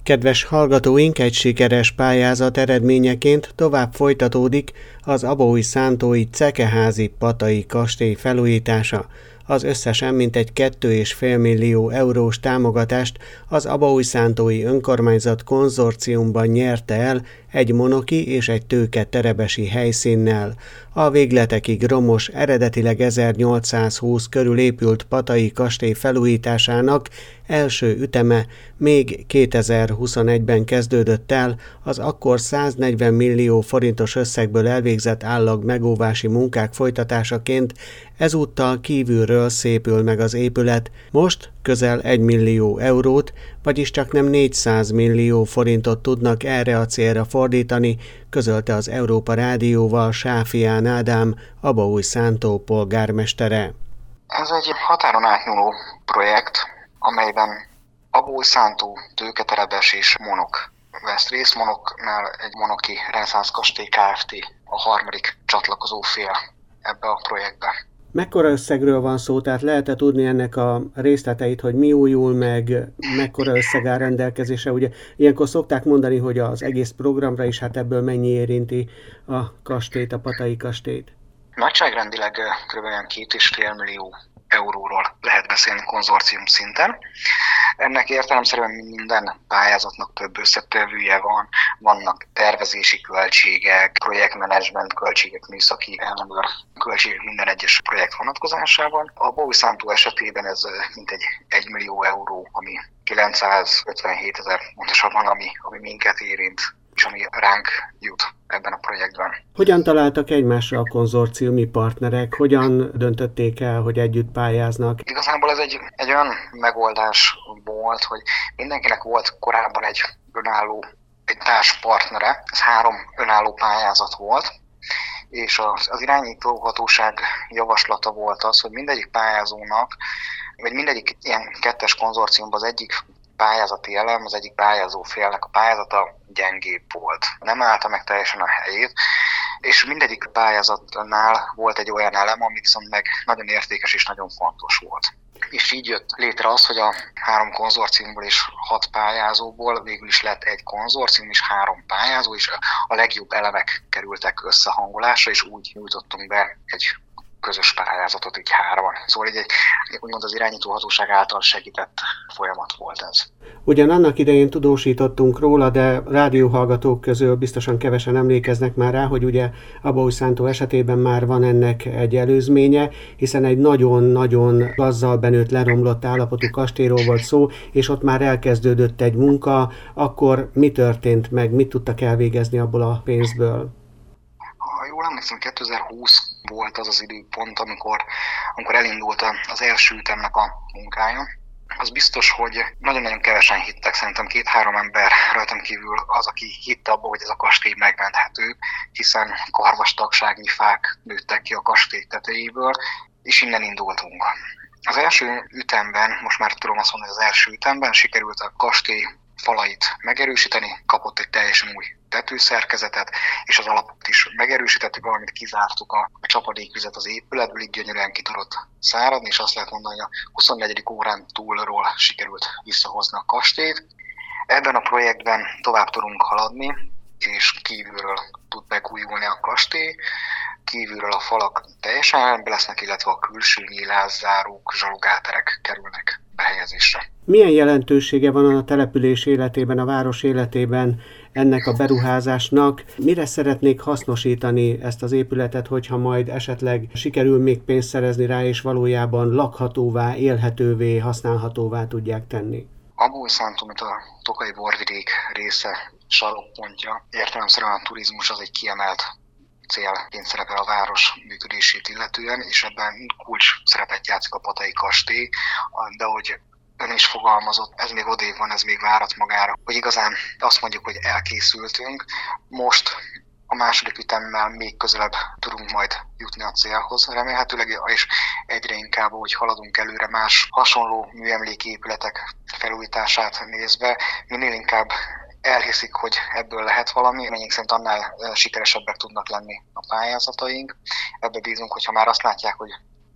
Kedves hallgatóink, egy sikeres pályázat eredményeként tovább folytatódik az abaúj-szántói Cekeházi Patai kastély felújítása. Az összesen mintegy 2,5 millió eurós támogatást az abaúj-szántói önkormányzat konzorciumban nyerte el egy monoki és egy tőke terebesi helyszínnel. A végletekig romos, eredetileg 1820 körül épült Patai kastély felújításának első üteme még 2021-ben kezdődött el, az akkor 140 millió forintos összegből elvégzett állag megóvási munkák folytatásaként, ezúttal kívülről szépül meg az épület, most közel 1 millió eurót, vagyis csaknem 400 millió forintot tudnak erre a célra fordítani, közölte az Európa Rádióval Sáfián Ádám, Abaúj-Szántó polgármestere. Ez egy határon átnyúló projekt, amelyben Abaúj-Szántó, Tőketerebes és Monok vesz részt. Monoknál egy monoki reneszánsz kastély Kft. A harmadik csatlakozó fél ebbe a projektbe. Mekkora összegről van szó, tehát lehet-e tudni ennek a részleteit, hogy mi újul meg, mekkora összeg áll rendelkezésre? Ugye ilyenkor szokták mondani, hogy az egész programra is, hát ebből mennyi érinti a kastélyt, a Patai kastélyt? Nagyságrendileg kb. 2,5 millió euróról lehet beszélni konzorcium szinten. Ennek értelemszerűen minden pályázatnak több összetevője van, vannak tervezési költségek, projektmenedzsment költségek, műszaki ellenőr költségek minden egyes projekt vonatkozásában. A Abaúj-Szántó esetében ez mintegy 1 millió euró, ami 957 000 pontosabban, ami minket érint, és ami ránk jut ebben a projektben. Hogyan találtak egymásra a konzorciumi partnerek? Hogyan döntötték el, hogy együtt pályáznak? Igazából ez egy olyan megoldás volt, hogy mindenkinek volt korábban egy társpartnere, ez 3 önálló pályázat volt, és az irányítóhatóság javaslata volt az, hogy mindegyik pályázónak, vagy mindegyik ilyen kettes konzorciumban az egyik pályázati elem, az egyik pályázó félnek a pályázata gyengébb volt. Nem állta meg teljesen a helyét, és mindegyik pályázatnál volt egy olyan elem, ami viszont meg nagyon értékes és nagyon fontos volt. És így jött létre az, hogy a 3 konzorciumból és 6 pályázóból végül is lett egy konzorcium és 3 pályázó, és a legjobb elemek kerültek összehangolásra, és úgy nyújtottunk be egy közös pályázatot így 3-an. Szóval egy úgymond az irányítóhatóság által segített folyamat volt ez. Ugyan annak idején tudósítottunk róla, de rádióhallgatók közül biztosan kevesen emlékeznek már rá, hogy ugye Abaúj-Szántó esetében már van ennek egy előzménye, hiszen egy nagyon-nagyon gazzal benőtt, leromlott állapotú kastélyról volt szó, és ott már elkezdődött egy munka. Akkor mi történt meg, mit tudtak elvégezni abból a pénzből? Ha jól emlékszem, 2020 volt az az időpont, amikor elindult az első ütemnek a munkája. Az biztos, hogy nagyon-nagyon kevesen hittek, szerintem 2-3 ember rajtam kívül az, aki hitte abba, hogy ez a kastély megmenthető, hiszen karvastagságnyi fák nőttek ki a kastély tetejéből, és innen indultunk. Az első ütemben, most már tudom azt mondani, hogy az első ütemben sikerült a kastély falait megerősíteni, kapott egy teljesen új tetőszerkezetet, és az alapot is megerősítettük, valamint kizártuk a csapadékvizet az épületből, így gyönyörűen ki tudott száradni, és azt lehet mondani, hogy a 24. órán túlról sikerült visszahozni a kastélyt. Ebben a projektben tovább tudunk haladni, és kívülről tud megújulni a kastély, kívülről a falak teljesen rendben lesznek, illetve a külső nyílászárók, zsalugáterek kerülnek behelyezésre. Milyen jelentősége van a település életében, a város életében ennek a beruházásnak? Mire szeretnék hasznosítani ezt az épületet, hogyha majd esetleg sikerül még pénzt szerezni rá, és valójában lakhatóvá, élhetővé, használhatóvá tudják tenni? Abaúj-Szántó, mint a Tokaj borvidék része, sarokpontja, értelemszerűen a turizmus az egy kiemelt célként szerepel a város működését illetően, és ebben kulcs szerepet játszik a Patai kastély, de ahogy ön is fogalmazott, ez még odébb van, ez még várat magára, hogy igazán azt mondjuk, hogy elkészültünk. Most a második ütemmel még közelebb tudunk majd jutni a célhoz, remélhetőleg, és egyre inkább, hogy haladunk előre más hasonló műemléképületek felújítását nézve, minél inkább elhiszik, hogy ebből lehet valami, reményünk szerint annál sikeresebbek tudnak lenni a pályázataink. Ebbe bízunk, hogyha már azt látják, hogy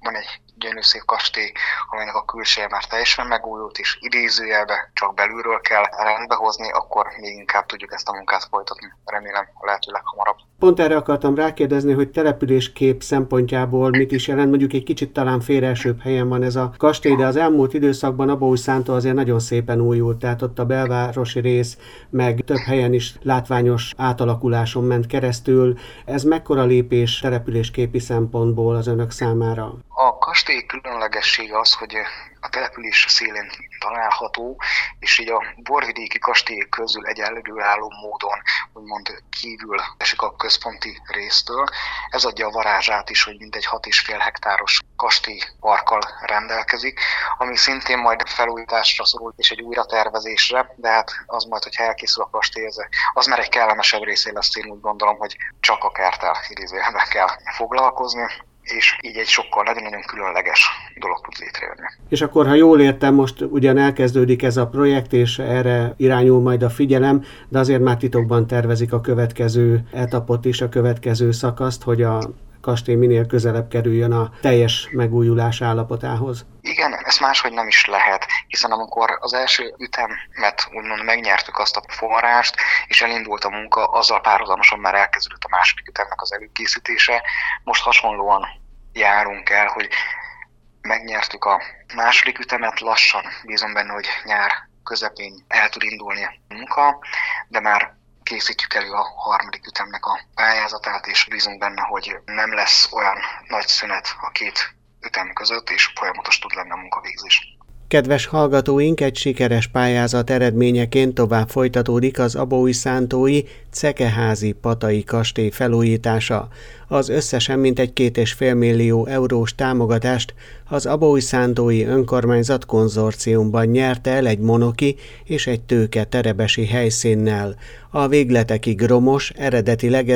van egy gyönyörű szép kastély, amelynek a külseje már teljesen megújult, és idézőjelbe csak belülről kell rendbe hozni, akkor még inkább tudjuk ezt a munkát folytatni. Remélem a lehető leghamarabb. Pont erre akartam rákérdezni, hogy településkép szempontjából mit is jelent. Mondjuk egy kicsit talán félreesőbb helyen van ez a kastély, de az elmúlt időszakban Abaúj-Szántó azért nagyon szépen újult, tehát ott a belvárosi rész, meg több helyen is látványos átalakuláson ment keresztül. Ez mekkora lépés településképi szempontból az önök számára? A kastély különlegessége az, hogy a település szélén található, és így a borvidéki kastélyok közül egy egyedülálló módon úgymond kívül esik a központi résztől. Ez adja a varázsát is, hogy mintegy 6,5 hektáros kastélyparkkal rendelkezik, ami szintén majd felújításra szorul és egy újratervezésre, de hát az majd, hogyha elkészül a kastély, az már egy kellemesebb részén lesz, én úgy gondolom, hogy csak a kerttel idézőjelben kell foglalkozni, és így egy sokkal nagyon-nagyon különleges dolog tud létrejönni. És akkor, ha jól értem, most ugyan elkezdődik ez a projekt, és erre irányul majd a figyelem, de azért már titokban tervezik a következő etapot is, a következő szakaszt, hogy a kastély minél közelebb kerüljön a teljes megújulás állapotához. Igen, ez máshogy nem is lehet, hiszen amikor az első ütemet úgymond megnyertük azt a forrást, és elindult a munka, azzal párhuzamosan már elkezdődött a második ütemnek az előkészítése. Most hasonlóan járunk el, hogy megnyertük a második ütemet, lassan bízom benne, hogy nyár közepén el tud indulni a munka, de már készítjük elő a harmadik ütemnek a pályázatát, és bízunk benne, hogy nem lesz olyan nagy szünet a két ütem között, és folyamatos tud lenni a munkavégzés. Kedves hallgatóink, egy sikeres pályázat eredményeként tovább folytatódik az abaúj-szántói Cekeházi Patai kastély felújítása. Az összesen mintegy 2,5 millió eurós támogatást az Abaúj-szántói önkormányzat konzorciumban nyerte el egy monoki és egy tőke terebesi helyszínnel. A végletekig romos, eredetileg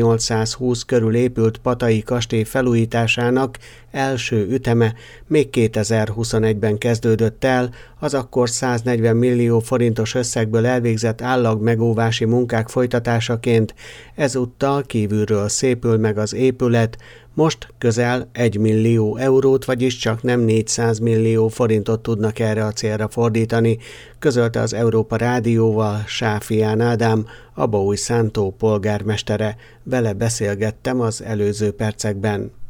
1820 körül épült Patai kastély felújításának első üteme még 2021-ben kezdődött el, az akkor 140 millió forintos összegből elvégzett állagmegóvási munkák folytatásaként. Ezúttal kívülről szépül meg az épület, most közel 1 millió eurót, vagyis csak nem 400 millió forintot tudnak erre a célra fordítani, közölte az Európa Rádióval Sáfián Ádám, Abaúj-Szántó polgármestere. Vele beszélgettem az előző percekben.